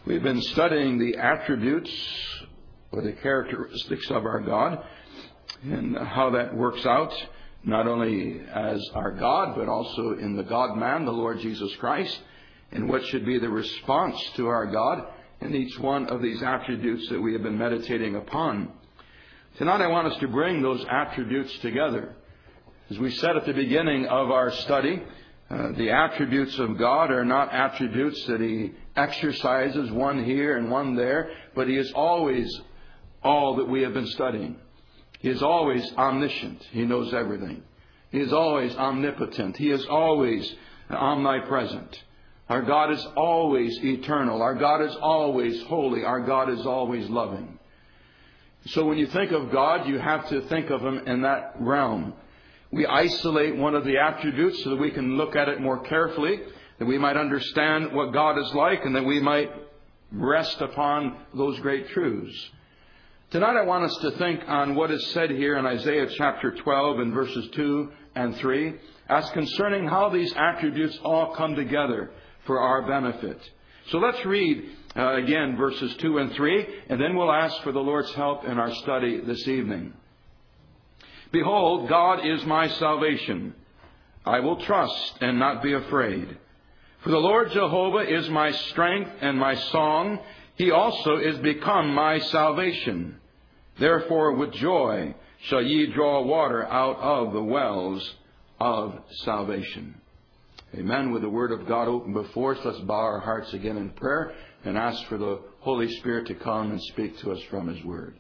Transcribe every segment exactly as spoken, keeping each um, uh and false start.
We've been studying the attributes or the characteristics of our God and how that works out, not only as our God, but also in the God-man, the Lord Jesus Christ, and what should be the response to our God in each one of these attributes that we have been meditating upon. Tonight I want us to bring those attributes together. As we said at the beginning of our study, uh, the attributes of God are not attributes that He exercises, one here and one there, but He is always all that we have been studying. He is always omniscient. He knows everything. He is always omnipotent. He is always omnipresent. Our God is always eternal. Our God is always holy. Our God is always loving. So when you think of God, you have to think of Him in that realm. We isolate one of the attributes so that we can look at it more carefully, that we might understand what God is like, and that we might rest upon those great truths. Tonight I want us to think on what is said here in Isaiah chapter twelve and verses two and three, as concerning how these attributes all come together for our benefit. So let's read uh, again verses two and three, and then we'll ask for the Lord's help in our study this evening. Behold, God is my salvation. I will trust and not be afraid. For the Lord Jehovah is my strength and my song. He also is become my salvation. Therefore with joy shall ye draw water out of the wells of salvation. Amen. With the Word of God open before us, let's bow our hearts again in prayer and ask for the Holy Spirit to come and speak to us from His Word.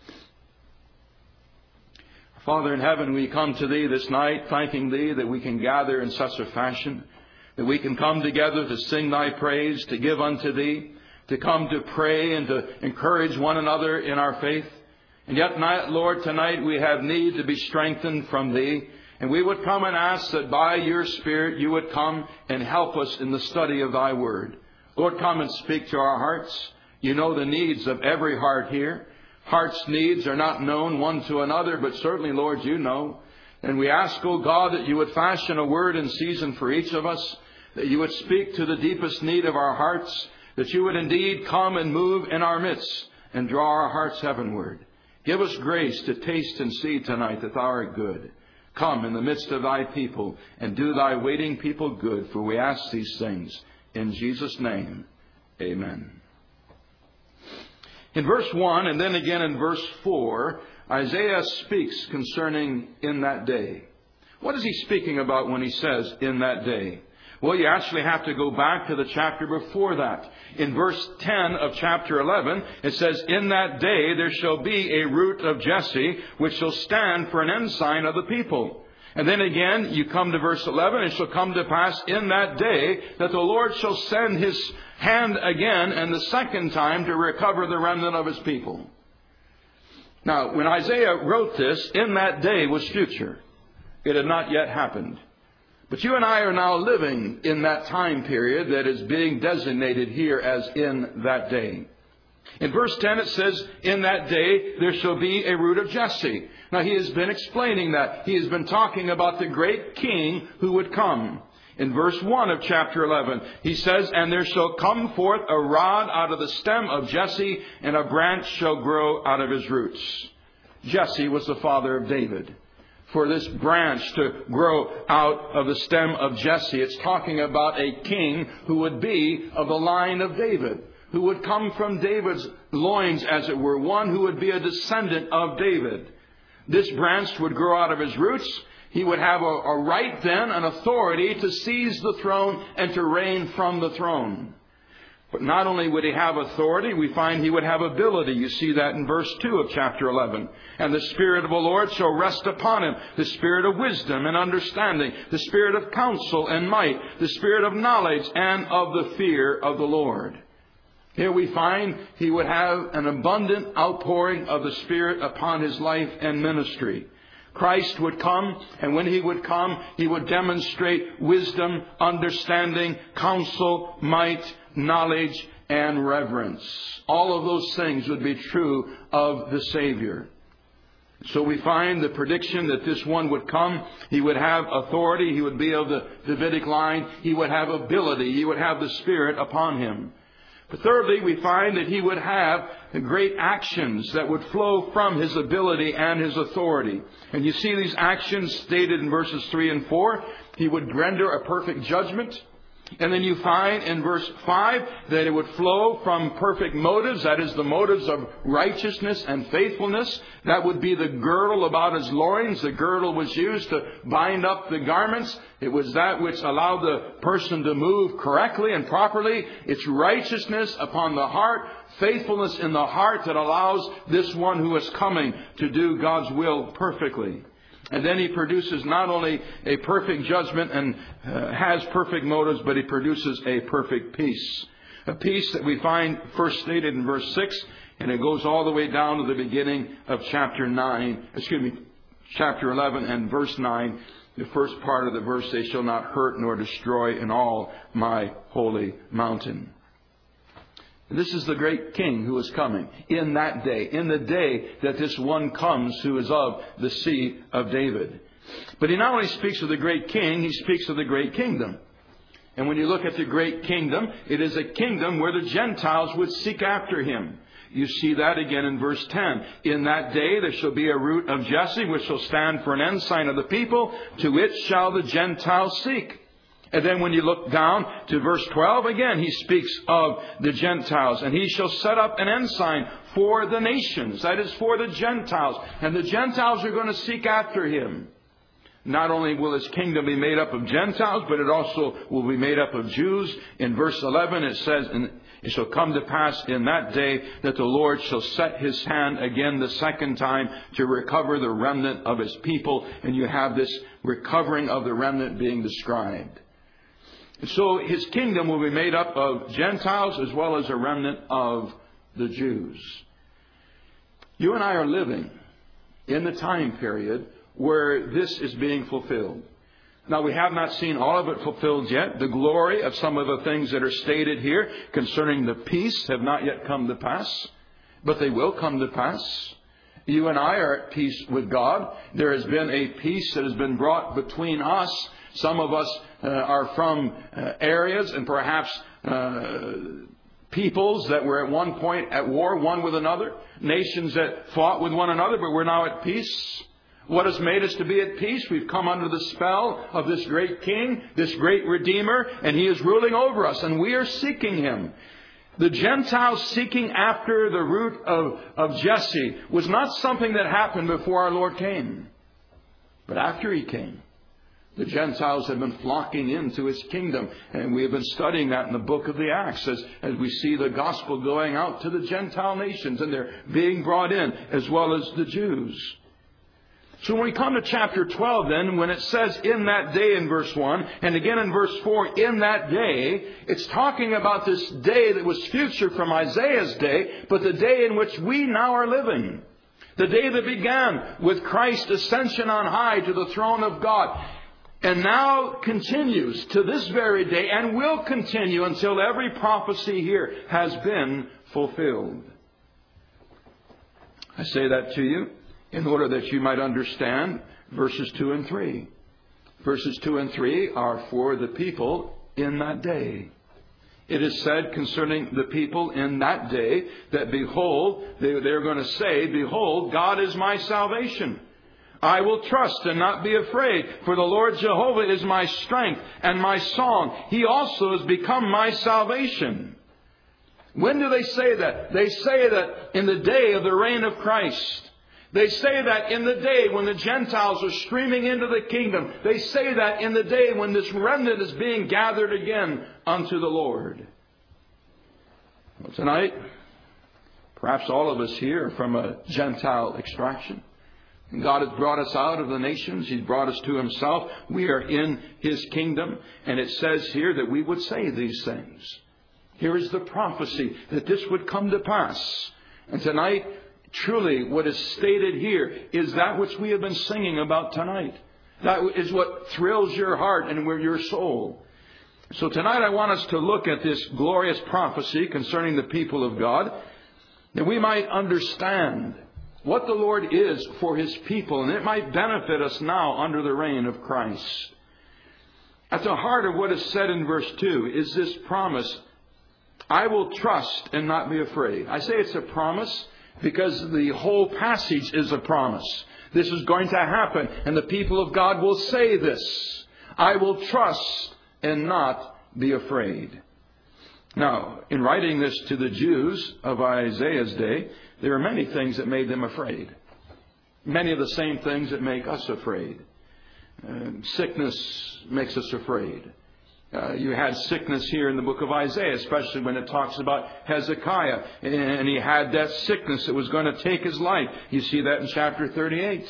Father in heaven, we come to Thee this night, thanking Thee that we can gather in such a fashion, that we can come together to sing Thy praise, to give unto Thee, to come to pray and to encourage one another in our faith. And yet, Lord, tonight we have need to be strengthened from Thee. And we would come and ask that by Your Spirit You would come and help us in the study of Thy Word. Lord, come and speak to our hearts. You know the needs of every heart here. Heart's needs are not known one to another, but certainly, Lord, You know. And we ask, O God, that You would fashion a word in season for each of us, that You would speak to the deepest need of our hearts, that You would indeed come and move in our midst and draw our hearts heavenward. Give us grace to taste and see tonight that Thou art good. Come in the midst of Thy people and do Thy waiting people good, for we ask these things in Jesus' name. Amen. In verse one and then again in verse four, Isaiah speaks concerning in that day. What is he speaking about when he says in that day? Well, you actually have to go back to the chapter before that. In verse ten of chapter eleven, it says, in that day there shall be a root of Jesse, which shall stand for an ensign of the people. And then again, you come to verse eleven, it shall come to pass in that day that the Lord shall send His hand again and the second time to recover the remnant of His people. Now, when Isaiah wrote this, in that day was future. It had not yet happened. But you and I are now living in that time period that is being designated here as in that day. In verse ten it says, in that day there shall be a root of Jesse. Now he has been explaining that. He has been talking about the great king who would come. In verse one of chapter eleven, he says, and there shall come forth a rod out of the stem of Jesse, and a branch shall grow out of his roots. Jesse was the father of David. For this branch to grow out of the stem of Jesse, it's talking about a king who would be of the line of David, who would come from David's loins, as it were, one who would be a descendant of David. This branch would grow out of his roots. He would have a, a right then, an authority to seize the throne and to reign from the throne. But not only would he have authority, we find he would have ability. You see that in verse two of chapter eleven. And the Spirit of the Lord shall rest upon him, the Spirit of wisdom and understanding, the Spirit of counsel and might, the Spirit of knowledge and of the fear of the Lord. Here we find he would have an abundant outpouring of the Spirit upon his life and ministry. Christ would come, and when He would come, He would demonstrate wisdom, understanding, counsel, might, knowledge, and reverence. All of those things would be true of the Savior. So we find the prediction that this one would come. He would have authority. He would be of the Davidic line. He would have ability. He would have the Spirit upon Him. Thirdly, we find that he would have great actions that would flow from his ability and his authority. And you see these actions stated in verses three and four. He would render a perfect judgment. And then you find in verse five that it would flow from perfect motives, that is, the motives of righteousness and faithfulness. That would be the girdle about his loins. The girdle was used to bind up the garments. It was that which allowed the person to move correctly and properly. It's righteousness upon the heart, faithfulness in the heart that allows this one who is coming to do God's will perfectly. And then he produces not only a perfect judgment and uh, has perfect motives, but he produces a perfect peace. A peace that we find first stated in verse six, and it goes all the way down to the beginning of chapter nine, excuse me, chapter eleven and verse nine. The first part of the verse, they shall not hurt nor destroy in all my holy mountain. This is the great king who is coming in that day, in the day that this one comes who is of the seed of David. But he not only speaks of the great king, he speaks of the great kingdom. And when you look at the great kingdom, it is a kingdom where the Gentiles would seek after him. You see that again in verse ten. In that day there shall be a root of Jesse, which shall stand for an ensign of the people. To it shall the Gentiles seek. And then when you look down to verse twelve, again, he speaks of the Gentiles. And he shall set up an ensign for the nations. That is for the Gentiles. And the Gentiles are going to seek after him. Not only will his kingdom be made up of Gentiles, but it also will be made up of Jews. In verse eleven it says, and it shall come to pass in that day that the Lord shall set his hand again the second time to recover the remnant of his people. And you have this recovering of the remnant being described. So his kingdom will be made up of Gentiles as well as a remnant of the Jews. You and I are living in the time period where this is being fulfilled. Now, we have not seen all of it fulfilled yet. The glory of some of the things that are stated here concerning the peace have not yet come to pass, but they will come to pass. You and I are at peace with God. There has been a peace that has been brought between us. Some of us uh, are from uh, areas and perhaps uh, peoples that were at one point at war one with another. Nations that fought with one another, but we're now at peace. What has made us to be at peace? We've come under the spell of this great King, this great Redeemer, and he is ruling over us, and we are seeking him. The Gentiles seeking after the root of, of Jesse was not something that happened before our Lord came, but after he came. The Gentiles have been flocking into his kingdom. And we have been studying that in the book of the Acts as, as we see the gospel going out to the Gentile nations. And they're being brought in as well as the Jews. So when we come to chapter twelve then, when it says in that day in verse one, and again in verse four, in that day, it's talking about this day that was future from Isaiah's day, but the day in which we now are living. The day that began with Christ's ascension on high to the throne of God. And now continues to this very day and will continue until every prophecy here has been fulfilled. I say that to you in order that you might understand verses two and three. Verses two and three are for the people in that day. It is said concerning the people in that day that behold, they, they're going to say, behold, God is my salvation. I will trust and not be afraid, for the Lord Jehovah is my strength and my song. He also has become my salvation. When do they say that? They say that in the day of the reign of Christ. They say that in the day when the Gentiles are streaming into the kingdom. They say that in the day when this remnant is being gathered again unto the Lord. Well, tonight, perhaps all of us here are from a Gentile extraction. God has brought us out of the nations. He's brought us to himself. We are in his kingdom. And it says here that we would say these things. Here is the prophecy that this would come to pass. And tonight, truly, what is stated here is that which we have been singing about tonight. That is what thrills your heart and your soul. So tonight I want us to look at this glorious prophecy concerning the people of God, that we might understand what the Lord is for his people, and it might benefit us now under the reign of Christ. At the heart of what is said in verse two is this promise I will trust and not be afraid. I say it's a promise because the whole passage is a promise. This is going to happen, and the people of God will say this. I will trust and not be afraid. Now, in writing this to the Jews of Isaiah's day, there are many things that made them afraid. Many of the same things that make us afraid. Uh, sickness makes us afraid. Uh, you had sickness here in the book of Isaiah, especially when it talks about Hezekiah. And he had that sickness that was going to take his life. You see that in chapter thirty-eight.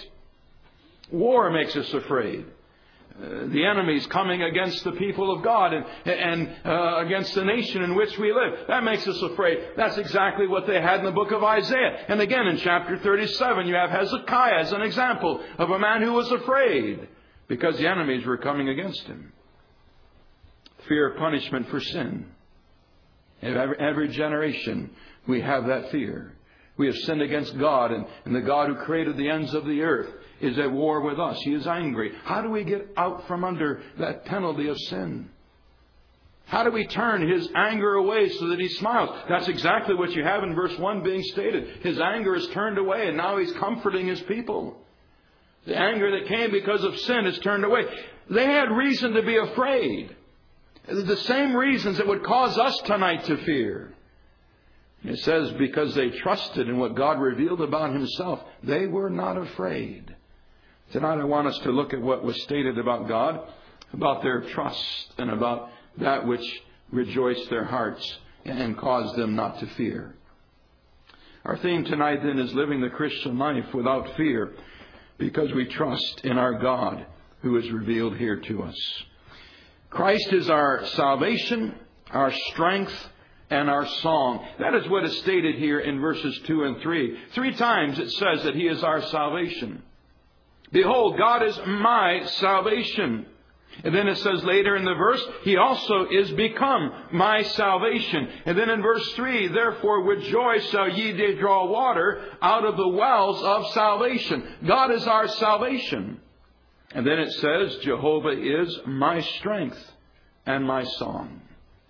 War makes us afraid. Uh, the enemy's coming against the people of God and, and uh, against the nation in which we live. That makes us afraid. That's exactly what they had in the book of Isaiah. And again in chapter thirty-seven, you have Hezekiah as an example of a man who was afraid because the enemies were coming against him. Fear of punishment for sin. In every, every generation we have that fear. We have sinned against God, and, and the God who created the ends of the earth is at war with us. He is angry. How do we get out from under that penalty of sin? How do we turn His anger away so that He smiles? That's exactly what you have in verse one being stated. His anger is turned away, and now He's comforting His people. The anger that came because of sin is turned away. They had reason to be afraid. The same reasons that would cause us tonight to fear. It says because they trusted in what God revealed about Himself, they were not afraid. Tonight I want us to look at what was stated about God, about their trust, and about that which rejoiced their hearts and caused them not to fear. Our theme tonight then is living the Christian life without fear, because we trust in our God who is revealed here to us. Christ is our salvation, our strength, and our song. That is what is stated here in verses two and three. Three times it says that He is our salvation. Behold, God is my salvation. And then it says later in the verse, He also is become my salvation. And then in verse three, therefore with joy shall ye draw water out of the wells of salvation. God is our salvation. And then it says, Jehovah is my strength and my song.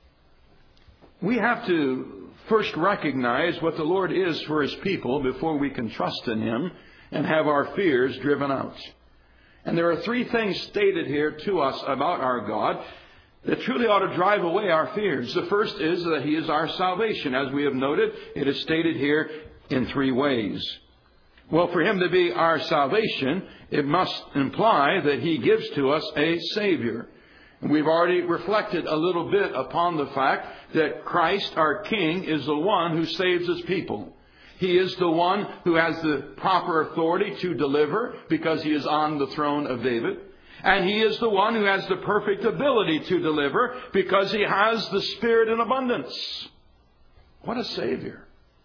We have to first recognize what the Lord is for His people before we can trust in Him and have our fears driven out. And there are three things stated here to us about our God that truly ought to drive away our fears. The first is that He is our salvation. As we have noted, it is stated here in three ways. Well, for Him to be our salvation, it must imply that He gives to us a Savior. And we've already reflected a little bit upon the fact that Christ, our King, is the one who saves His people. He is the one who has the proper authority to deliver because He is on the throne of David. And He is the one who has the perfect ability to deliver because He has the Spirit in abundance. What a Savior.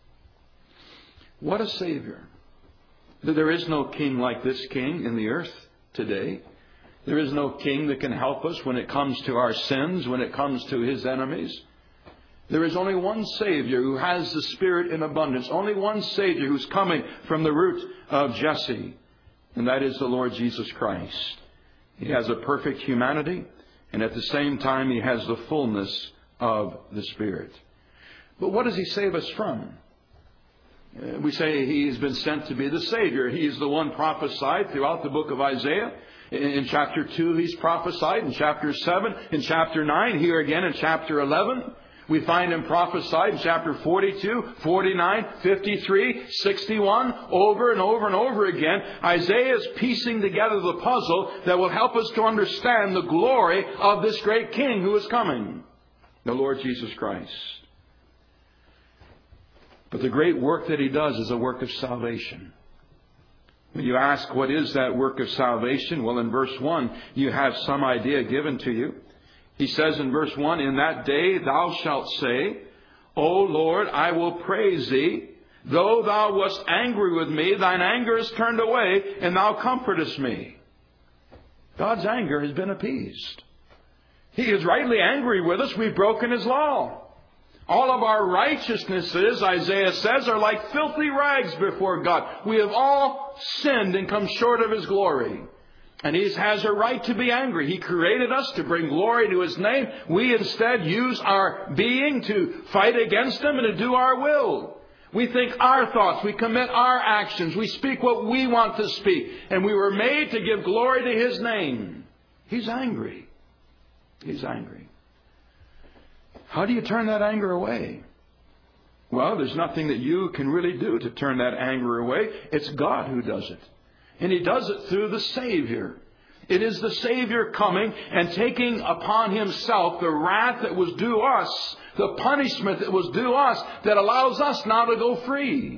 What a Savior. There is no king like this king in the earth today. There is no king that can help us when it comes to our sins, when it comes to His enemies. There is only one Savior who has the Spirit in abundance. Only one Savior who's coming from the root of Jesse. And that is the Lord Jesus Christ. He has a perfect humanity, and at the same time He has the fullness of the Spirit. But what does He save us from? We say He has been sent to be the Savior. He is the one prophesied throughout the book of Isaiah. In chapter two, He's prophesied. In chapter seven, in chapter nine, here again in chapter eleven. We find Him prophesied in chapter forty-two, forty-nine, fifty-three, sixty-one, over and over and over again. Isaiah is piecing together the puzzle that will help us to understand the glory of this great King who is coming, the Lord Jesus Christ. But the great work that He does is a work of salvation. When you ask what is that work of salvation, well, in verse one, you have some idea given to you. He says in verse one, in that day thou shalt say, O Lord, I will praise Thee. Though Thou wast angry with me, Thine anger is turned away, and Thou comfortest me. God's anger has been appeased. He is rightly angry with us. We've broken His law. All of our righteousnesses, Isaiah says, are like filthy rags before God. We have all sinned and come short of His glory. And He has a right to be angry. He created us to bring glory to His name. We instead use our being to fight against Him and to do our will. We think our thoughts. We commit our actions. We speak what we want to speak. And we were made to give glory to His name. He's angry. He's angry. How do you turn that anger away? Well, there's nothing that you can really do to turn that anger away. It's God who does it. And He does it through the Savior. It is the Savior coming and taking upon Himself the wrath that was due us, the punishment that was due us, that allows us now to go free.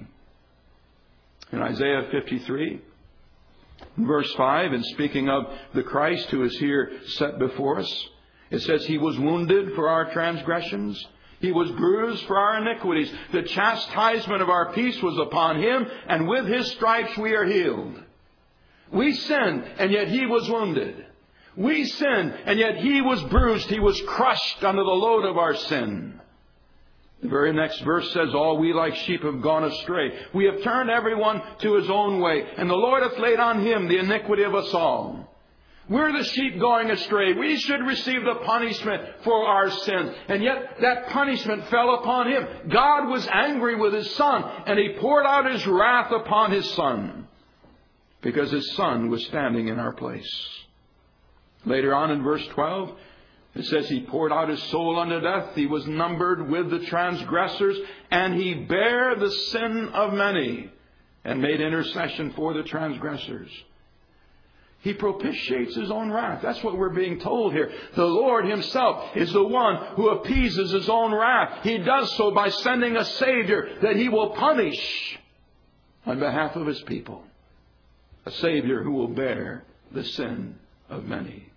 In Isaiah fifty-three, verse five, and speaking of the Christ who is here set before us, it says, He was wounded for our transgressions. He was bruised for our iniquities. The chastisement of our peace was upon Him, and with His stripes we are healed. We sinned, and yet He was wounded. We sinned, and yet He was bruised. He was crushed under the load of our sin. The very next verse says, all we like sheep have gone astray. We have turned everyone to his own way, and the Lord hath laid on Him the iniquity of us all. We're the sheep going astray. We should receive the punishment for our sins. And yet that punishment fell upon Him. God was angry with His Son, and He poured out His wrath upon His Son, because His Son was standing in our place. Later on in verse twelve, it says, He poured out His soul unto death. He was numbered with the transgressors, and He bare the sin of many, and made intercession for the transgressors. He propitiates His own wrath. That's what we're being told here. The Lord Himself is the one who appeases His own wrath. He does so by sending a Savior that He will punish on behalf of His people. A Savior who will bear the sin of many.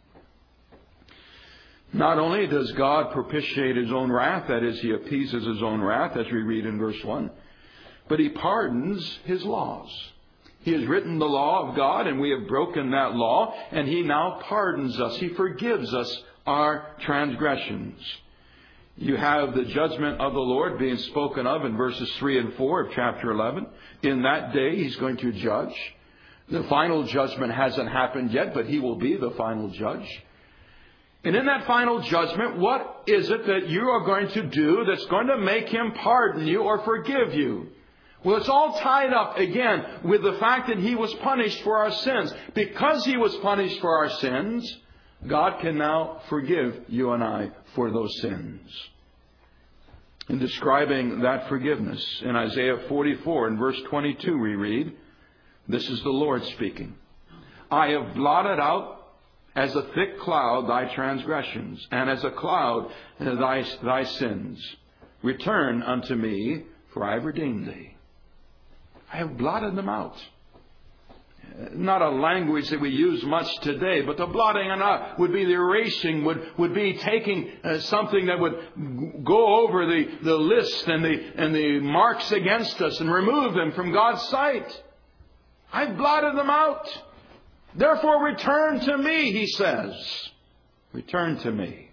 Not only does God propitiate His own wrath, that is, He appeases His own wrath, as we read in verse one, but He pardons His laws. He has written the law of God, and we have broken that law, and He now pardons us. He forgives us our transgressions. You have the judgment of the Lord being spoken of in verses three and four of chapter eleven. In that day He's going to judge. The final judgment hasn't happened yet, but He will be the final judge. And in that final judgment, what is it that you are going to do that's going to make Him pardon you or forgive you? Well, it's all tied up again with the fact that He was punished for our sins. Because He was punished for our sins, God can now forgive you and I for those sins. In describing that forgiveness, in Isaiah forty-four and verse twenty-two we read, this is the Lord speaking. I have blotted out as a thick cloud thy transgressions, and as a cloud thy, thy sins. Return unto me, for I have redeemed thee. I have blotted them out. Not a language that we use much today, but the blotting out would be the erasing, would, would be taking uh, something that would go over the, the list and the, and the marks against us and remove them from God's sight. I've blotted them out. Therefore return to me, He says. Return to me.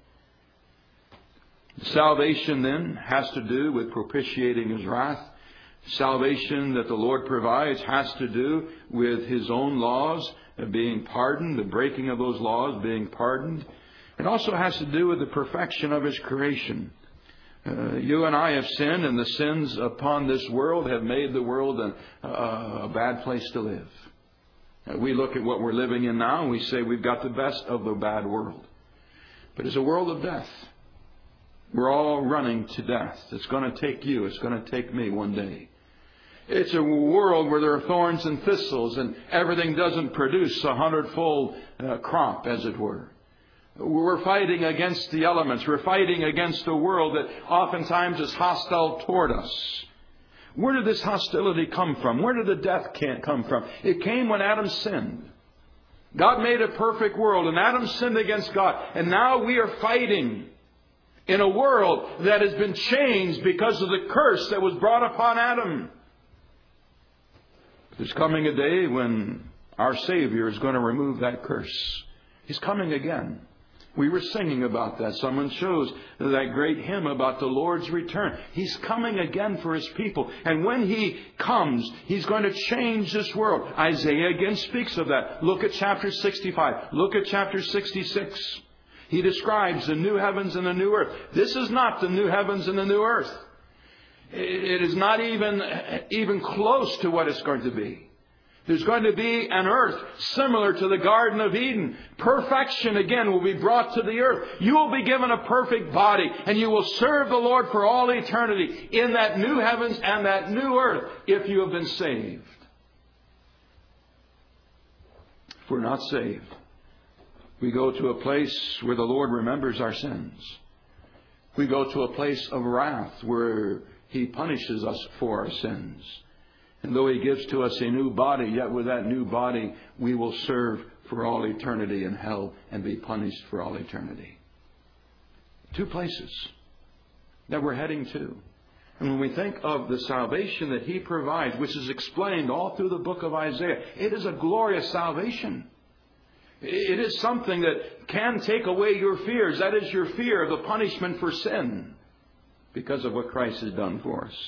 Salvation then has to do with propitiating His wrath. Salvation that the Lord provides has to do with His own laws being pardoned, the breaking of those laws being pardoned. It also has to do with the perfection of His creation. Uh, you and I have sinned, and the sins upon this world have made the world a, a, a bad place to live. Uh, we look at what we're living in now, and we say we've got the best of the bad world. But it's a world of death. We're all running to death. It's going to take you. It's going to take me one day. It's a world where there are thorns and thistles, and everything doesn't produce a hundredfold uh, crop, as it were. We're fighting against the elements. We're fighting against a world that oftentimes is hostile toward us. Where did this hostility come from? Where did the death come from? It came when Adam sinned. God made a perfect world, and Adam sinned against God. And now we are fighting in a world that has been changed because of the curse that was brought upon Adam. There's coming a day when our Savior is going to remove that curse. He's coming again. We were singing about that. Someone chose that great hymn about the Lord's return. He's coming again for His people. And when He comes, He's going to change this world. Isaiah again speaks of that. Look at chapter sixty-five. Look at chapter sixty-six. He describes the new heavens and the new earth. This is not the new heavens and the new earth. It is not even, even close to what it's going to be. There's going to be an earth similar to the Garden of Eden. Perfection again will be brought to the earth. You will be given a perfect body, and you will serve the Lord for all eternity in that new heavens and that new earth if you have been saved. If we're not saved, we go to a place where the Lord remembers our sins. We go to a place of wrath where He punishes us for our sins. And though He gives to us a new body, yet with that new body we will serve for all eternity in hell and be punished for all eternity. Two places that we're heading to. And when we think of the salvation that He provides, which is explained all through the book of Isaiah, it is a glorious salvation. It is something that can take away your fears. That is your fear of the punishment for sin because of what Christ has done for us.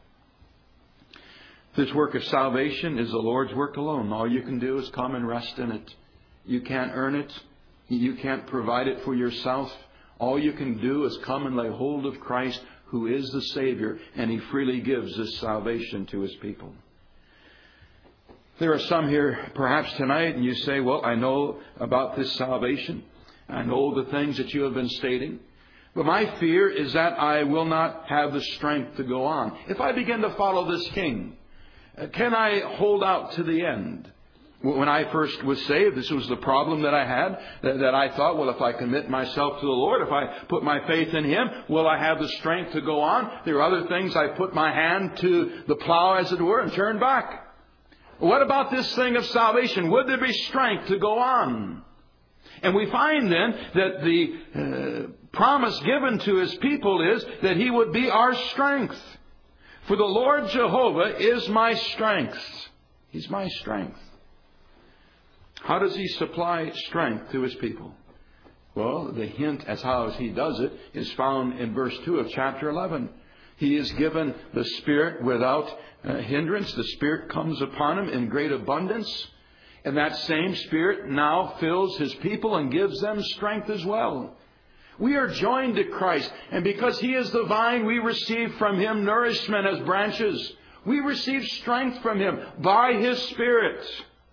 This work of salvation is the Lord's work alone. All you can do is come and rest in it. You can't earn it. You can't provide it for yourself. All you can do is come and lay hold of Christ, who is the Savior, and He freely gives this salvation to His people. There are some here perhaps tonight, and you say, well, I know about this salvation. I know the things that you have been stating. But my fear is that I will not have the strength to go on. If I begin to follow this King, can I hold out to the end? When I first was saved, this was the problem that I had, that, that I thought, well, if I commit myself to the Lord, if I put my faith in Him, will I have the strength to go on? There are other things. I put my hand to the plow, as it were, and turn back. What about this thing of salvation? Would there be strength to go on? And we find then that the uh, promise given to His people is that He would be our strength. For the Lord Jehovah is my strength. He's my strength. How does He supply strength to His people? Well, the hint as how He does it is found in verse two of chapter eleven. He is given the Spirit without uh, hindrance. The Spirit comes upon Him in great abundance. And that same Spirit now fills His people and gives them strength as well. We are joined to Christ, and because He is the vine, we receive from Him nourishment as branches. We receive strength from Him by His Spirit.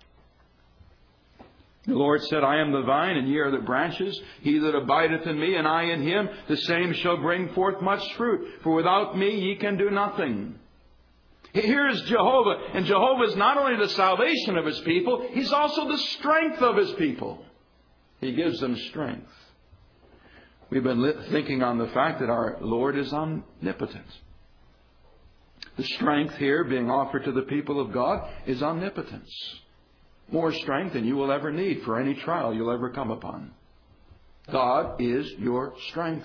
The Lord said, I am the vine, and ye are the branches. He that abideth in me, and I in him, the same shall bring forth much fruit. For without me ye can do nothing. Here is Jehovah, and Jehovah is not only the salvation of His people, He's also the strength of His people. He gives them strength. We've been thinking on the fact that our Lord is omnipotent. The strength here being offered to the people of God is omnipotence. More strength than you will ever need for any trial you'll ever come upon. God is your strength.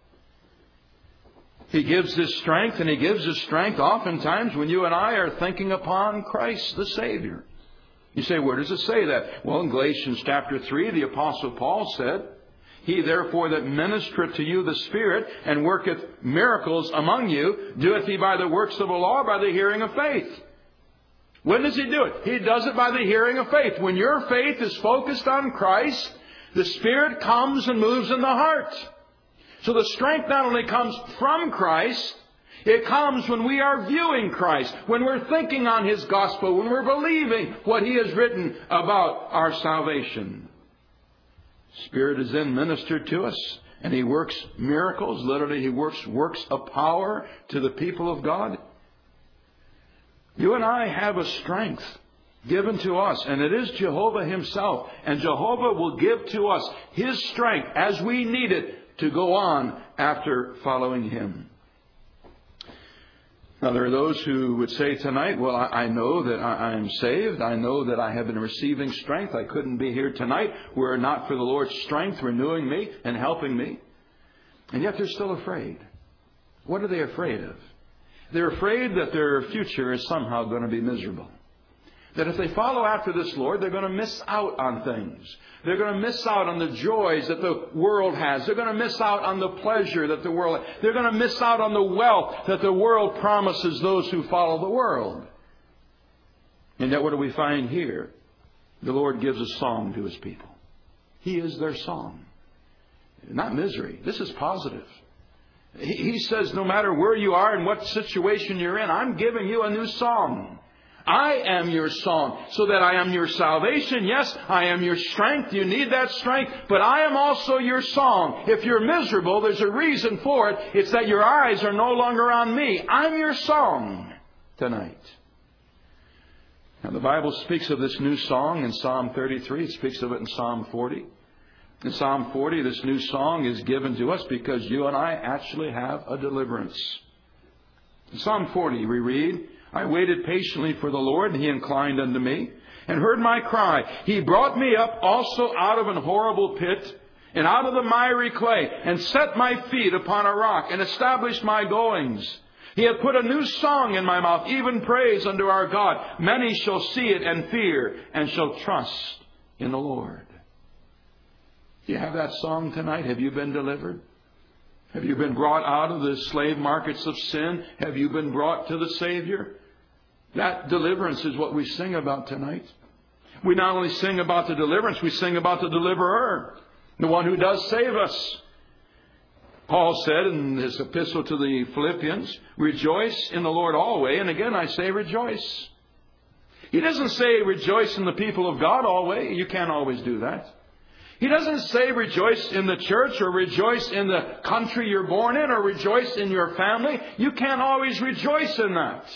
He gives this strength, and He gives this strength oftentimes when you and I are thinking upon Christ the Savior. You say, where does it say that? Well, in Galatians chapter three, the Apostle Paul said, He therefore that ministereth to you the Spirit, and worketh miracles among you, doeth He by the works of the law, or by the hearing of faith? When does He do it? He does it by the hearing of faith. When your faith is focused on Christ, the Spirit comes and moves in the heart. So the strength not only comes from Christ, it comes when we are viewing Christ, when we're thinking on His gospel, when we're believing what He has written about our salvation. Spirit is then ministered to us, and He works miracles. Literally, He works works of power to the people of God. You and I have a strength given to us, and it is Jehovah Himself. And Jehovah will give to us His strength as we need it to go on after following Him. Now, there are those who would say tonight, well, I, I know that I, I am saved. I know that I have been receiving strength. I couldn't be here tonight were it not for the Lord's strength renewing me and helping me. And yet they're still afraid. What are they afraid of? They're afraid that their future is somehow going to be miserable. That if they follow after this Lord, they're going to miss out on things. They're going to miss out on the joys that the world has. They're going to miss out on the pleasure that the world has. They're going to miss out on the wealth that the world promises those who follow the world. And yet what do we find here? The Lord gives a song to His people. He is their song. Not misery. This is positive. He says no matter where you are and what situation you're in, I'm giving you a new song. I am your song, so that I am your salvation. Yes, I am your strength. You need that strength. But I am also your song. If you're miserable, there's a reason for it. It's that your eyes are no longer on me. I'm your song tonight. Now the Bible speaks of this new song in Psalm thirty-three. It speaks of it in Psalm forty. In Psalm forty, this new song is given to us because you and I actually have a deliverance. In Psalm forty, we read, I waited patiently for the Lord, and He inclined unto me, and heard my cry. He brought me up also out of an horrible pit, and out of the miry clay, and set my feet upon a rock, and established my goings. He hath put a new song in my mouth, even praise unto our God. Many shall see it and fear, and shall trust in the Lord. Do you have that song tonight? Have you been delivered? Have you been brought out of the slave markets of sin? Have you been brought to the Savior? That deliverance is what we sing about tonight. We not only sing about the deliverance, we sing about the deliverer, the one who does save us. Paul said in his epistle to the Philippians, rejoice in the Lord always. And again I say rejoice. He doesn't say rejoice in the people of God always. You can't always do that. He doesn't say rejoice in the church or rejoice in the country you're born in or rejoice in your family. You can't always rejoice in that.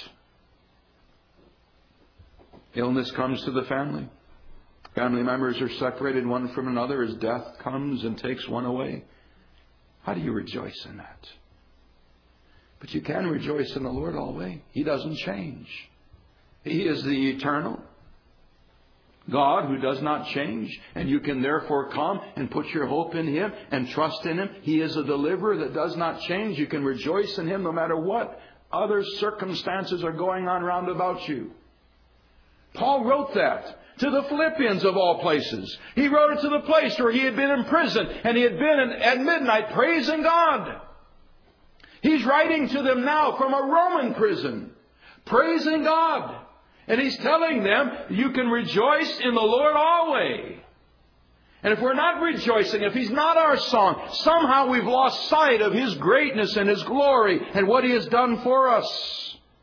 Illness comes to the family. Family members are separated one from another as death comes and takes one away. How do you rejoice in that? But you can rejoice in the Lord always. He doesn't change. He is the eternal God who does not change, and you can therefore come and put your hope in Him and trust in Him. He is a deliverer that does not change. You can rejoice in Him no matter what other circumstances are going on round about you. Paul wrote that to the Philippians of all places. He wrote it to the place where he had been in prison, and he had been at midnight praising God. He's writing to them now from a Roman prison, praising God. And he's telling them, you can rejoice in the Lord always. And if we're not rejoicing, if He's not our song, somehow we've lost sight of His greatness and His glory and what He has done for us.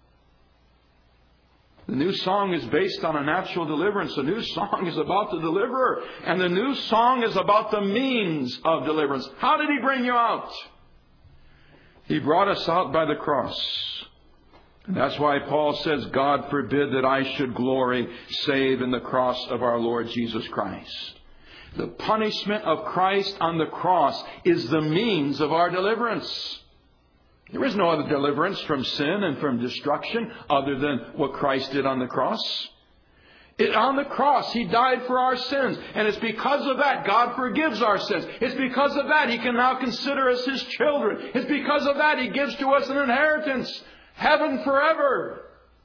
The new song is based on a natural deliverance. The new song is about the deliverer. And the new song is about the means of deliverance. How did He bring you out? He brought us out by the cross. And that's why Paul says, God forbid that I should glory save in the cross of our Lord Jesus Christ. The punishment of Christ on the cross is the means of our deliverance. There is no other deliverance from sin and from destruction other than what Christ did on the cross. It, on the cross, He died for our sins. And it's because of that God forgives our sins. It's because of that He can now consider us His children. It's because of that He gives to us an inheritance. Heaven forever.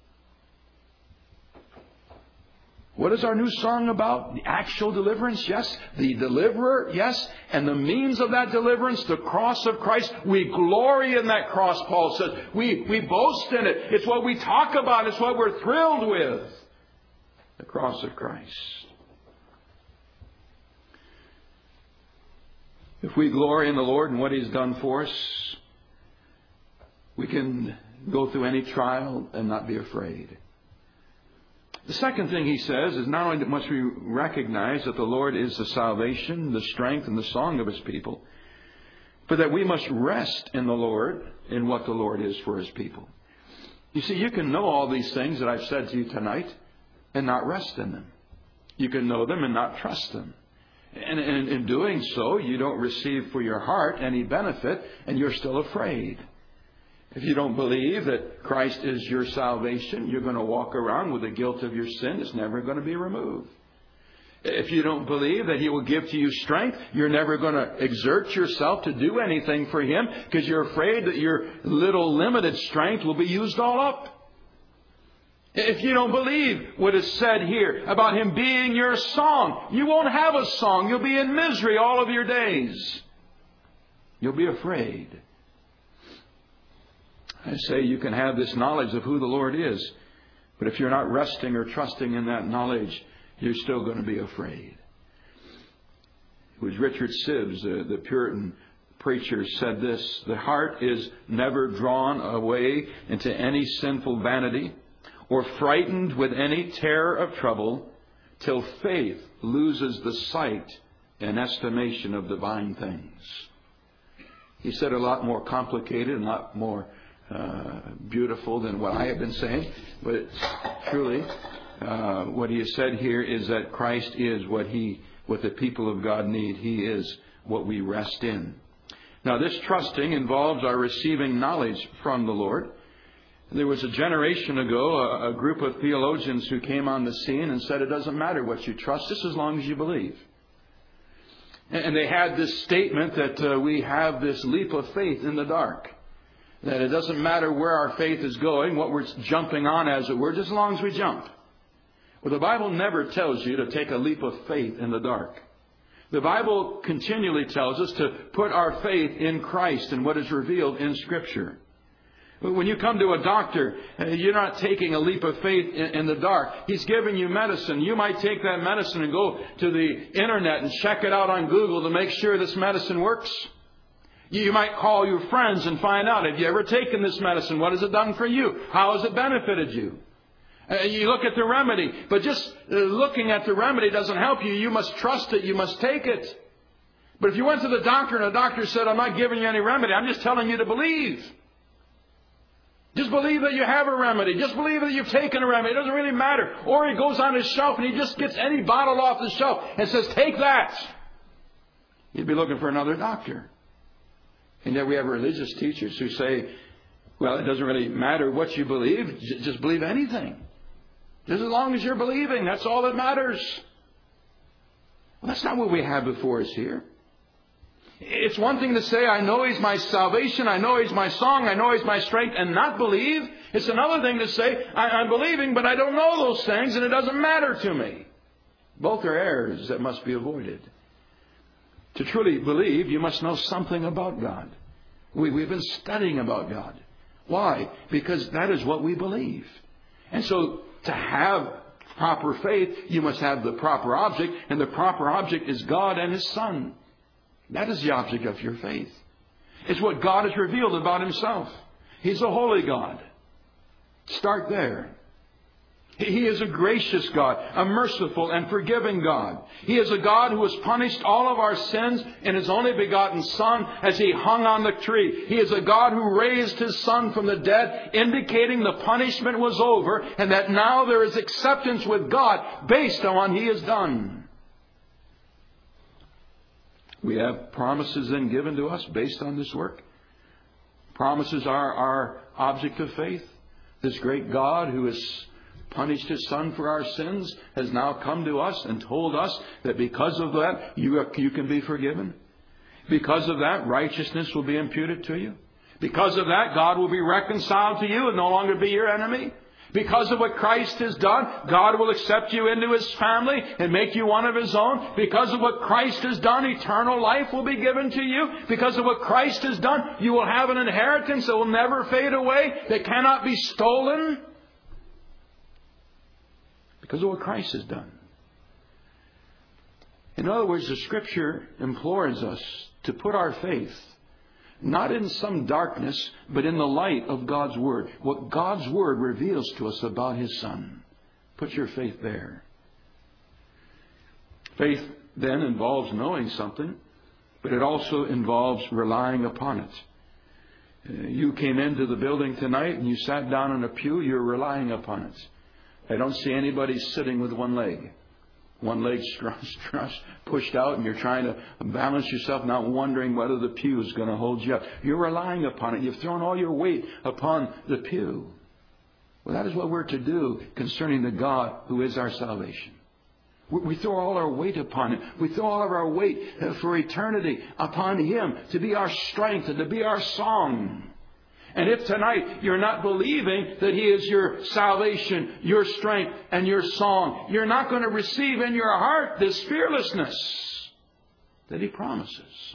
What is our new song about? The actual deliverance, yes. The deliverer, yes. And the means of that deliverance, the cross of Christ. We glory in that cross, Paul says. We, we boast in it. It's what we talk about. It's what we're thrilled with. The cross of Christ. If we glory in the Lord and what He's done for us, we can go through any trial and not be afraid. The second thing he says is not only must we recognize that the Lord is the salvation, the strength, and the song of His people, but that we must rest in the Lord, in what the Lord is for His people. You see, you can know all these things that I've said to you tonight and not rest in them. You can know them and not trust them. And in doing so, you don't receive for your heart any benefit, and you're still afraid. If you don't believe that Christ is your salvation, you're going to walk around with the guilt of your sin. It's never going to be removed. If you don't believe that He will give to you strength, you're never going to exert yourself to do anything for Him because you're afraid that your little limited strength will be used all up. If you don't believe what is said here about Him being your song, you won't have a song. You'll be in misery all of your days. You'll be afraid. I say you can have this knowledge of who the Lord is, but if you're not resting or trusting in that knowledge, you're still going to be afraid. It was Richard Sibbes, the, the Puritan preacher, said this: the heart is never drawn away into any sinful vanity or frightened with any terror of trouble till faith loses the sight and estimation of divine things. He said a lot more complicated and a lot more uh, beautiful than what I have been saying, but truly uh, what he has said here is that Christ is what he, what the people of God need. He is what we rest in. Now, this trusting involves our receiving knowledge from the Lord. There was a generation ago a, a group of theologians who came on the scene and said it doesn't matter what you trust, just as long as you believe. And, and they had this statement that uh, we have this leap of faith in the dark. That it doesn't matter where our faith is going, what we're jumping on, as it were, just as long as we jump. Well, the Bible never tells you to take a leap of faith in the dark. The Bible continually tells us to put our faith in Christ and what is revealed in Scripture. When you come to a doctor, you're not taking a leap of faith in the dark. He's giving you medicine. You might take that medicine and go to the internet and check it out on Google to make sure this medicine works. You might call your friends and find out, have you ever taken this medicine? What has it done for you? How has it benefited you? Uh, you look at the remedy, but just uh, looking at the remedy doesn't help you. You must trust it. You must take it. But if you went to the doctor and the doctor said, I'm not giving you any remedy, I'm just telling you to believe. Just believe that you have a remedy. Just believe that you've taken a remedy. It doesn't really matter. Or he goes on his shelf and he just gets any bottle off the shelf and says, take that. You'd be looking for another doctor. And yet we have religious teachers who say, well, it doesn't really matter what you believe. Just believe anything. Just as long as you're believing, that's all that matters. Well, that's not what we have before us here. It's one thing to say, I know He's my salvation, I know He's my song, I know He's my strength, and not believe. It's another thing to say, I, I'm believing, but I don't know those things, and it doesn't matter to me. Both are errors that must be avoided. To truly believe, you must know something about God. We, we've been studying about God. Why? Because that is what we believe. And so, to have proper faith, you must have the proper object, and the proper object is God and His Son. That is the object of your faith. It's what God has revealed about Himself. He's a holy God. Start there. He is a gracious God, a merciful and forgiving God. He is a God who has punished all of our sins in His only begotten Son as He hung on the tree. He is a God who raised His Son from the dead, indicating the punishment was over and that now there is acceptance with God based on what He has done. We have promises then given to us based on this work. Promises are our object of faith. This great God who has punished His Son for our sins has now come to us and told us that because of that, you, you can be forgiven. Because of that, righteousness will be imputed to you. Because of that, God will be reconciled to you and no longer be your enemy. Because of what Christ has done, God will accept you into His family and make you one of His own. Because of what Christ has done, eternal life will be given to you. Because of what Christ has done, you will have an inheritance that will never fade away, that cannot be stolen. Because of what Christ has done. In other words, the Scripture implores us to put our faith not in some darkness, but in the light of God's Word. What God's Word reveals to us about His Son. Put your faith there. Faith then involves knowing something, but it also involves relying upon it. You came into the building tonight and you sat down in a pew, you're relying upon it. I don't see anybody sitting with one leg. One leg pushed out and you're trying to balance yourself, not wondering whether the pew is going to hold you up. You're relying upon it. You've thrown all your weight upon the pew. Well, that is what we're to do concerning the God who is our salvation. We throw all our weight upon Him. We throw all of our weight for eternity upon Him to be our strength and to be our song. And if tonight you're not believing that He is your salvation, your strength, and your song, you're not going to receive in your heart this fearlessness that He promises.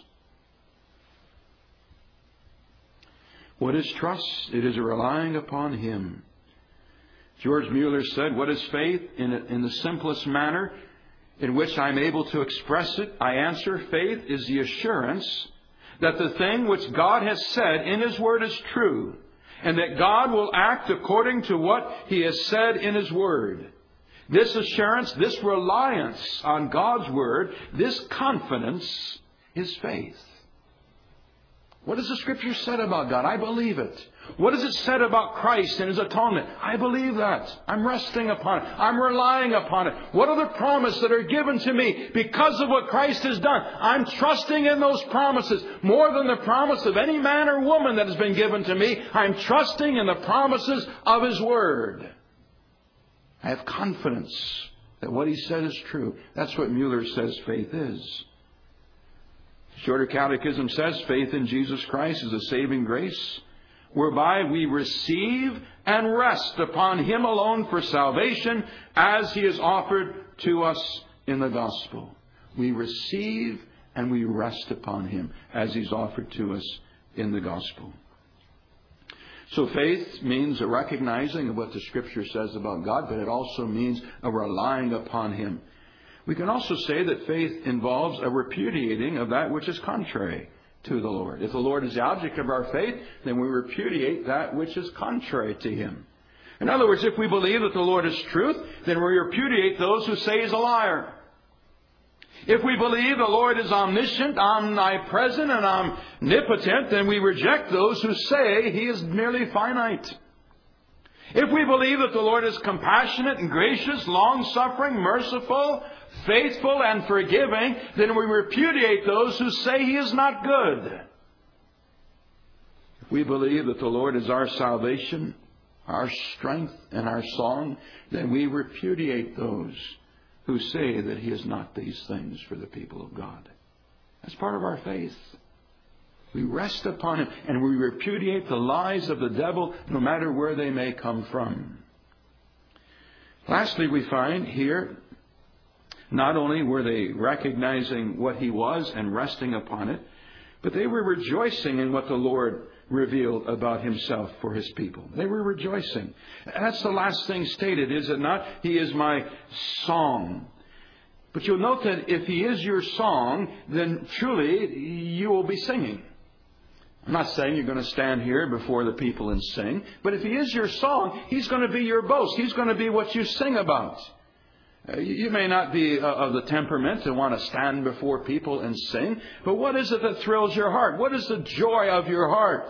What is trust? It is relying upon Him. George Mueller said, what is faith? In, in the simplest manner in which I'm able to express it, I answer, faith is the assurance that the thing which God has said in His Word is true, and that God will act according to what He has said in His Word. This assurance, this reliance on God's Word, this confidence is faith. What does the Scripture said about God? I believe it. What does it said about Christ and His atonement? I believe that. I'm resting upon it. I'm relying upon it. What are the promises that are given to me because of what Christ has done? I'm trusting in those promises more than the promise of any man or woman that has been given to me. I'm trusting in the promises of His Word. I have confidence that what He said is true. That's what Mueller says faith is. Shorter Catechism says faith in Jesus Christ is a saving grace whereby we receive and rest upon Him alone for salvation as He is offered to us in the gospel. We receive and we rest upon Him as He's offered to us in the gospel. So faith means a recognizing of what the Scripture says about God, but it also means a relying upon Him. We can also say that faith involves a repudiating of that which is contrary to the Lord. If the Lord is the object of our faith, then we repudiate that which is contrary to Him. In other words, if we believe that the Lord is truth, then we repudiate those who say He's a liar. If we believe the Lord is omniscient, omnipresent, and omnipotent, then we reject those who say He is merely finite. If we believe that the Lord is compassionate and gracious, long-suffering, merciful, faithful, and forgiving, then we repudiate those who say He is not good. If we believe that the Lord is our salvation, our strength, and our song, then we repudiate those who say that He is not these things for the people of God. That's part of our faith. We rest upon Him and we repudiate the lies of the devil no matter where they may come from. Lastly, we find here, not only were they recognizing what He was and resting upon it, but they were rejoicing in what the Lord revealed about Himself for His people. They were rejoicing. That's the last thing stated, is it not? He is my song. But you'll note that if He is your song, then truly you will be singing. I'm not saying you're going to stand here before the people and sing, but if He is your song, He's going to be your boast. He's going to be what you sing about. Uh, you may not be uh, of the temperament to want to stand before people and sing, but what is it that thrills your heart? What is the joy of your heart?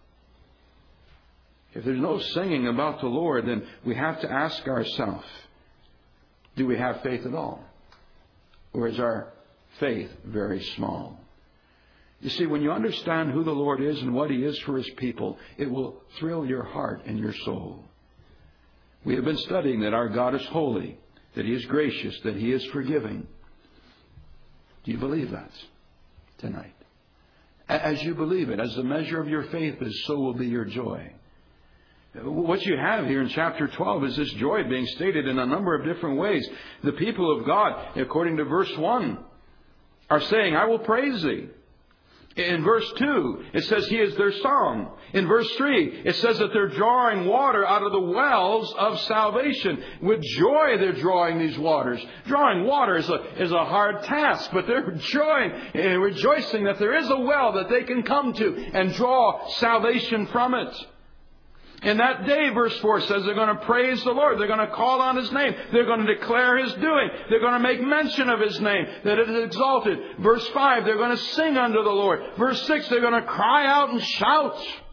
If there's no singing about the Lord, then we have to ask ourselves, do we have faith at all? Or is our faith very small? You see, when you understand who the Lord is and what He is for His people, it will thrill your heart and your soul. We have been studying that our God is holy, that He is gracious, that He is forgiving. Do you believe that tonight? As you believe it, as the measure of your faith is, so will be your joy. What you have here in chapter twelve is this joy being stated in a number of different ways. The people of God, according to verse one, are saying, I will praise Thee. In verse two, it says He is their song. In verse three, it says that they're drawing water out of the wells of salvation. With joy they're drawing these waters. Drawing water is a, is a hard task, but they're joying and rejoicing that there is a well that they can come to and draw salvation from it. In that day, verse four says, they're going to praise the Lord. They're going to call on His name. They're going to declare His doing. They're going to make mention of His name, that it is exalted. Verse five, they're going to sing unto the Lord. Verse six, they're going to cry out and shout.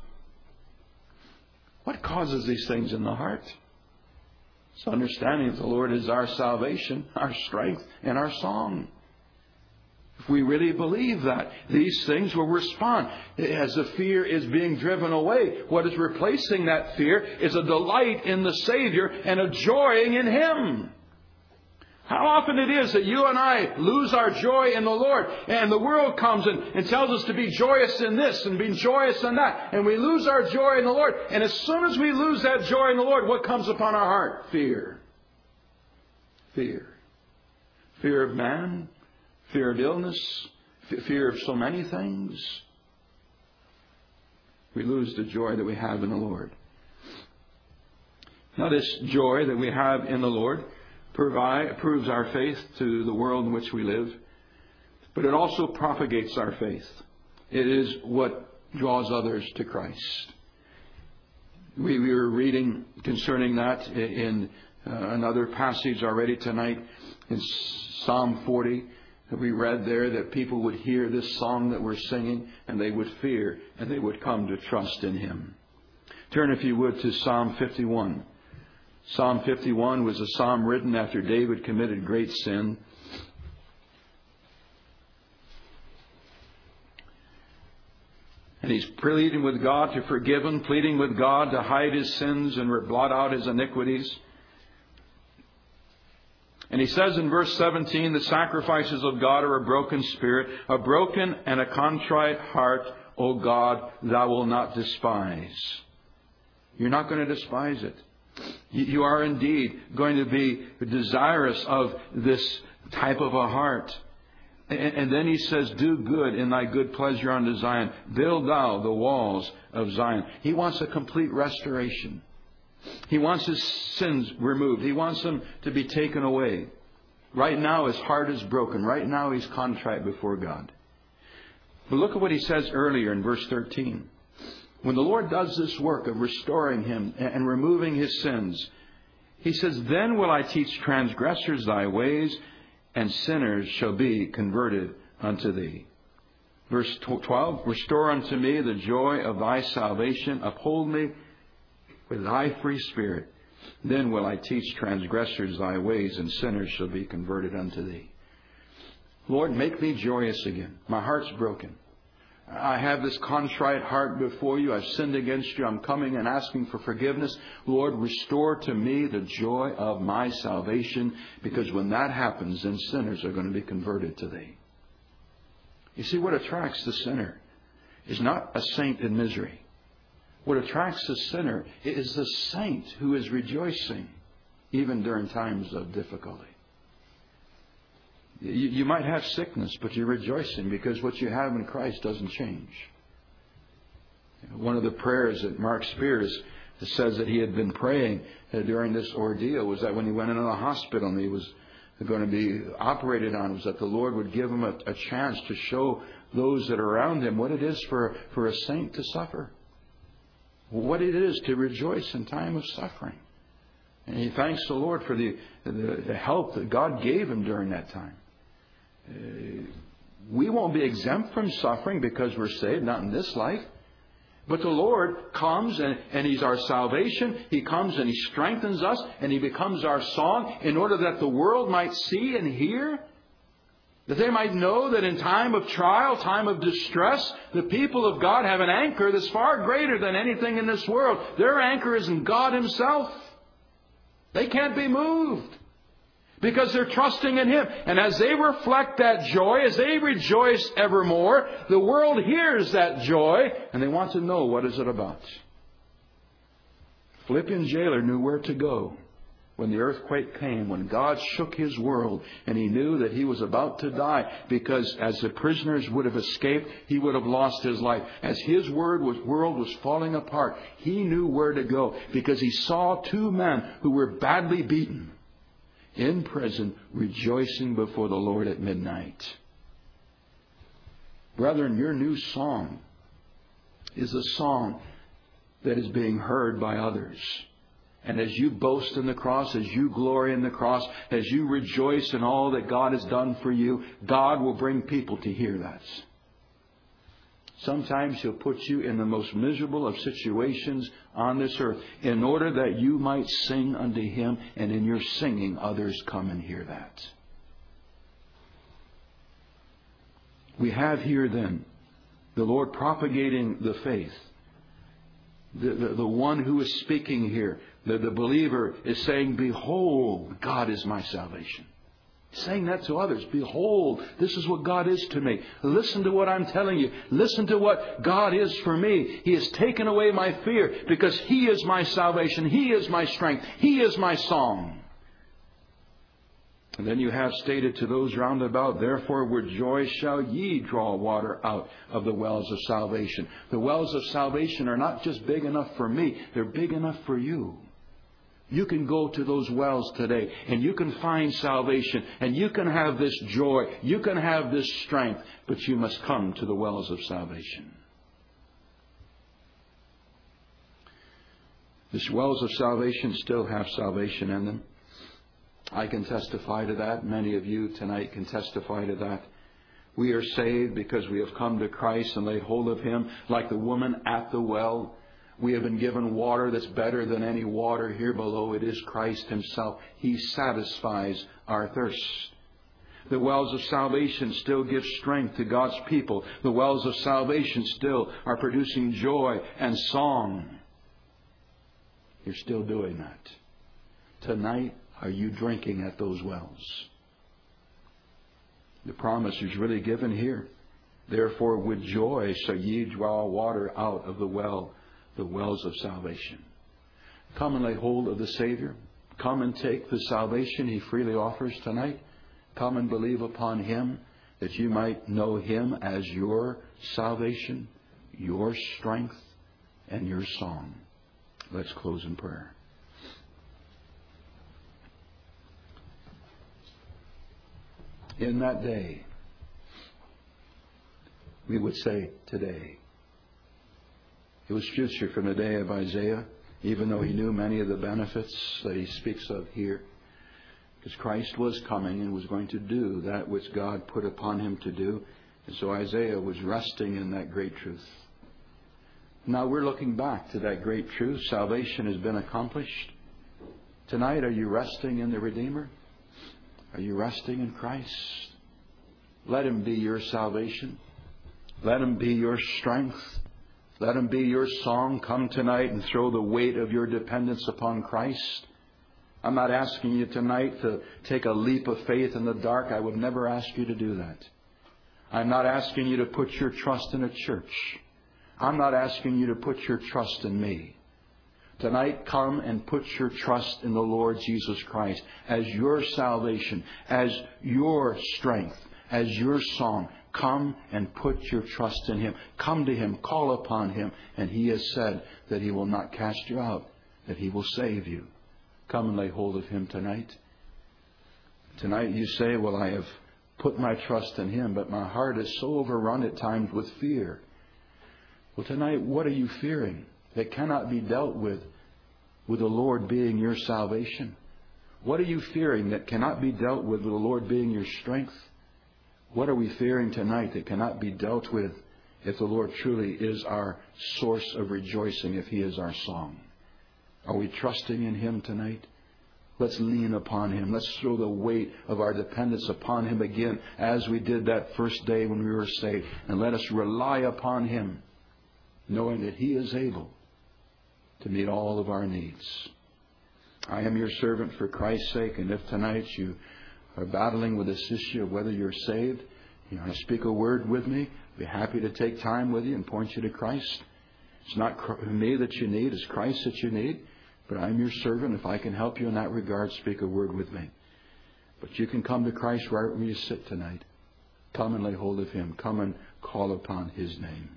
What causes these things in the heart? It's understanding that the Lord is our salvation, our strength, and our song. If we really believe that, these things will respond. As the fear is being driven away, what is replacing that fear is a delight in the Savior and a joying in Him. How often it is that you and I lose our joy in the Lord, and the world comes and, and tells us to be joyous in this and be joyous in that, and we lose our joy in the Lord. And as soon as we lose that joy in the Lord, what comes upon our heart? Fear. Fear. Fear of man, fear of illness, fear of so many things. We lose the joy that we have in the Lord. Now, this joy that we have in the Lord provide, proves our faith to the world in which we live, but it also propagates our faith. It is what draws others to Christ. We, we were reading concerning that in uh, another passage already tonight in Psalm forty. We read there that people would hear this song that we're singing and they would fear and they would come to trust in Him. Turn, if you would, to Psalm fifty-one. Psalm fifty-one was a psalm written after David committed great sin. And he's pleading with God to forgive him, pleading with God to hide his sins and blot out his iniquities. And he says in verse seventeen, the sacrifices of God are a broken spirit, a broken and a contrite heart, O God, thou wilt not despise. You're not going to despise it. You are indeed going to be desirous of this type of a heart. And then he says, do good in thy good pleasure unto Zion. Build thou the walls of Zion. He wants a complete restoration. He wants his sins removed. He wants them to be taken away. Right now his heart is broken. Right now he's contrite before God. But look at what he says earlier in verse thirteen. When the Lord does this work of restoring him and removing his sins, He says, then will I teach transgressors thy ways, and sinners shall be converted unto thee. Verse twelve, restore unto me the joy of thy salvation. Uphold me with thy free spirit. Then will I teach transgressors thy ways, and sinners shall be converted unto thee. Lord, make me joyous again. My heart's broken. I have this contrite heart before you. I've sinned against you. I'm coming and asking for forgiveness. Lord, restore to me the joy of my salvation, because when that happens, then sinners are going to be converted to thee. You see, what attracts the sinner is not a saint in misery. What attracts the sinner is the saint who is rejoicing even during times of difficulty. You, you might have sickness, but you're rejoicing because what you have in Christ doesn't change. One of the prayers that Mark Spears says that he had been praying during this ordeal was that when he went into the hospital and he was going to be operated on, was that the Lord would give him a, a chance to show those that are around him what it is for, for a saint to suffer. What it is to rejoice in time of suffering. And he thanks the Lord for the, the, the help that God gave him during that time. Uh, we won't be exempt from suffering because we're saved, not in this life. But the Lord comes and, and He's our salvation. He comes and He strengthens us and He becomes our song in order that the world might see and hear. That they might know that in time of trial, time of distress, the people of God have an anchor that's far greater than anything in this world. Their anchor is in God Himself. They can't be moved because they're trusting in Him. And as they reflect that joy, as they rejoice evermore, the world hears that joy and they want to know, what is it about? Philippian jailer knew where to go when the earthquake came, when God shook his world, and he knew that he was about to die, because as the prisoners would have escaped, he would have lost his life. As his word was, world was falling apart, he knew where to go, because he saw two men who were badly beaten in prison, rejoicing before the Lord at midnight. Brethren, your new song is a song that is being heard by others. And as you boast in the cross, as you glory in the cross, as you rejoice in all that God has done for you, God will bring people to hear that. Sometimes He'll put you in the most miserable of situations on this earth in order that you might sing unto Him, and in your singing others come and hear that. We have here then the Lord propagating the faith. The, the, the one who is speaking here, the, the believer, is saying, behold, God is my salvation. Saying that to others. Behold, this is what God is to me. Listen to what I'm telling you. Listen to what God is for me. He has taken away my fear because He is my salvation. He is my strength. He is my song. And then you have stated to those round about, therefore with joy shall ye draw water out of the wells of salvation. The wells of salvation are not just big enough for me. They're big enough for you. You can go to those wells today and you can find salvation and you can have this joy. You can have this strength, but you must come to the wells of salvation. These wells of salvation still have salvation in them. I can testify to that. Many of you tonight can testify to that. We are saved because we have come to Christ and laid hold of Him like the woman at the well. We have been given water that's better than any water here below. It is Christ Himself. He satisfies our thirst. The wells of salvation still give strength to God's people. The wells of salvation still are producing joy and song. You're still doing that. Tonight, are you drinking at those wells? The promise is really given here. Therefore, with joy shall ye draw water out of the well, the wells of salvation. Come and lay hold of the Savior. Come and take the salvation He freely offers tonight. Come and believe upon Him that you might know Him as your salvation, your strength, and your song. Let's close in prayer. In that day, we would say today. It was future from the day of Isaiah, even though he knew many of the benefits that he speaks of here. Because Christ was coming and was going to do that which God put upon Him to do. And so Isaiah was resting in that great truth. Now we're looking back to that great truth. Salvation has been accomplished. Tonight, are you resting in the Redeemer? Are you resting in Christ? Let Him be your salvation. Let Him be your strength. Let Him be your song. Come tonight and throw the weight of your dependence upon Christ. I'm not asking you tonight to take a leap of faith in the dark. I would never ask you to do that. I'm not asking you to put your trust in a church. I'm not asking you to put your trust in me. Tonight, come and put your trust in the Lord Jesus Christ as your salvation, as your strength, as your song. Come and put your trust in Him. Come to Him, call upon Him, and He has said that He will not cast you out, that He will save you. Come and lay hold of Him tonight. Tonight you say, well, I have put my trust in Him, but my heart is so overrun at times with fear. Well, tonight, what are you fearing that cannot be dealt with with the Lord being your salvation? What are you fearing that cannot be dealt with with the Lord being your strength? What are we fearing tonight that cannot be dealt with if the Lord truly is our source of rejoicing, if He is our song? Are we trusting in Him tonight? Let's lean upon Him. Let's throw the weight of our dependence upon Him again as we did that first day when we were saved. And let us rely upon Him, knowing that He is able to meet all of our needs. I am your servant for Christ's sake, and if tonight you are battling with this issue of whether you're saved, you want to speak a word with me, I'd be happy to take time with you and point you to Christ. It's not me that you need, it's Christ that you need, but I'm your servant. If I can help you in that regard, speak a word with me. But you can come to Christ right where you sit tonight. Come and lay hold of Him. Come and call upon His name.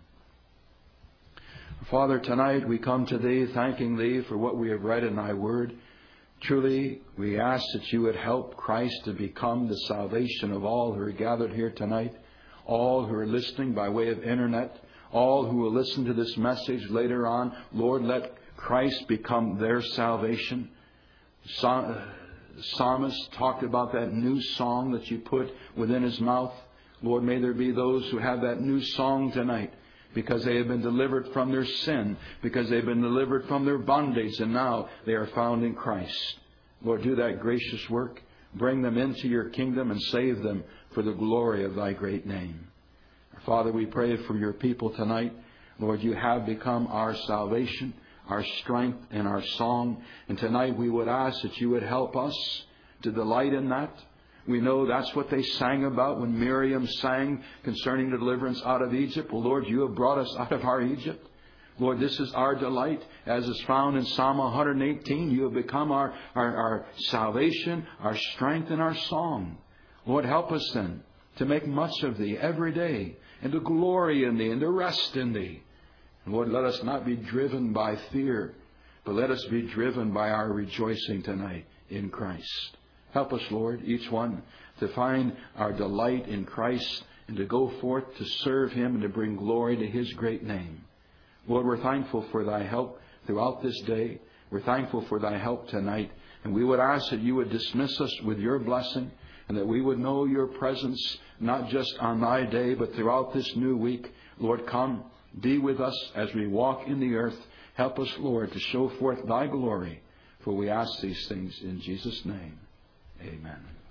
Father, tonight we come to Thee, thanking Thee for what we have read in Thy Word. Truly, we ask that You would help Christ to become the salvation of all who are gathered here tonight, all who are listening by way of internet, all who will listen to this message later on. Lord, let Christ become their salvation. The psalmist talked about that new song that You put within his mouth. Lord, may there be those who have that new song tonight, because they have been delivered from their sin, because they've been delivered from their bondage, and now they are found in Christ. Lord, do that gracious work. Bring them into Your kingdom and save them for the glory of Thy great name. Father, we pray for Your people tonight. Lord, You have become our salvation, our strength, and our song. And tonight we would ask that You would help us to delight in that. We know that's what they sang about when Miriam sang concerning the deliverance out of Egypt. Well, Lord, you have brought us out of our Egypt. Lord, this is our delight. As is found in Psalm one hundred eighteen, you have become our, our, our salvation, our strength, and our song. Lord, help us then to make much of Thee every day, and to glory in Thee, and to rest in Thee. And Lord, let us not be driven by fear, but let us be driven by our rejoicing tonight in Christ. Help us, Lord, each one, to find our delight in Christ and to go forth to serve Him and to bring glory to His great name. Lord, we're thankful for Thy help throughout this day. We're thankful for Thy help tonight. And we would ask that You would dismiss us with Your blessing and that we would know Your presence not just on Thy day but throughout this new week. Lord, come, be with us as we walk in the earth. Help us, Lord, to show forth Thy glory. For we ask these things in Jesus' name. Amen.